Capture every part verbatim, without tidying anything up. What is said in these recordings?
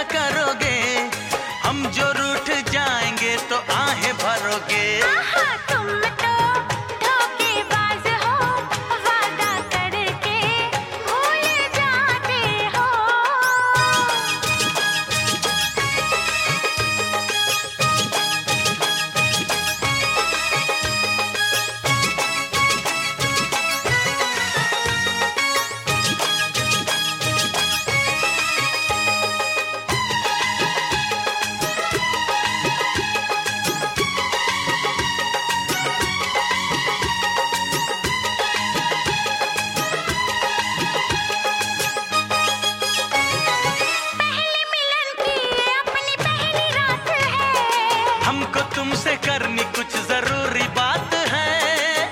करोगे? हम जो रूठ जाएंगे तो आहें भरोगे। आहा, तुम तो धोखेबाज हो, वादा करके भूल जाते हो। हमको तुमसे करनी कुछ जरूरी बात है।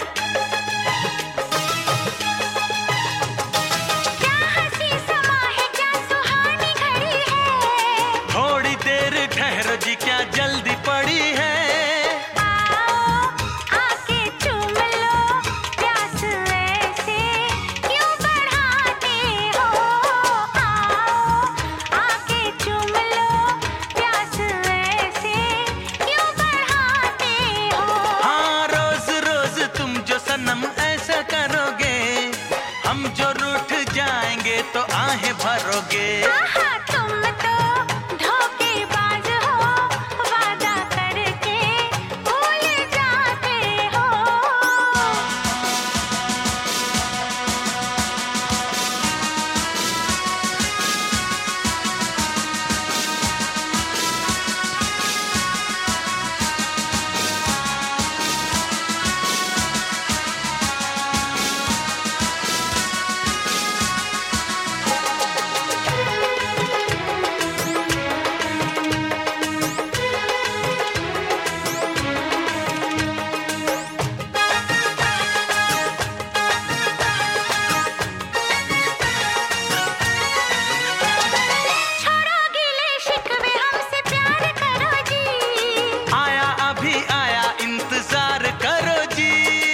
क्या हंसी समा है, क्या सुहानी घड़ी है। थोड़ी देर ठहरो जी, क्या जल्दी पड़ी है। आओ आके चूम लो, प्यास ऐसे क्यों बढ़ाते हो। आओ आके चूम लो, प्यास ऐसे क्यों बढ़ाते हो। हाँ, रोज रोज तुम जो सनम ऐसा करोगे, हम जो रूठ जाएंगे तो आहें भरोगे। आहा, तुम तो धोखेबाज हो, वादा करके भूल जाते हो। छोड़ो गिले शिकवे, हमसे प्यार करो जी। आया अभी आया, इंतजार करो जी।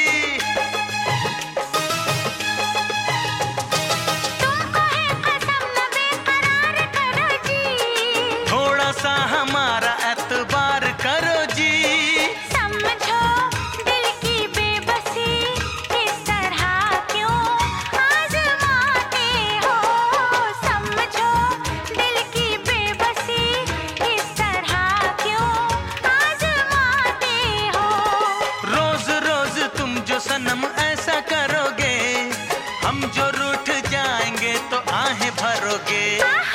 तुमको है कसम, न बेकरार करो जी। थोड़ा सा हमारा एतबार करो जी। समझो दिल की बेबसी, इस तरह क्यों आजमाते हो। समझो दिल की बेबसी, इस तरह क्यों आजमाते हो। रोज रोज तुम जो सनम ऐसा करोगे, हम जो रूठ जाएंगे तो आहें भरोगे।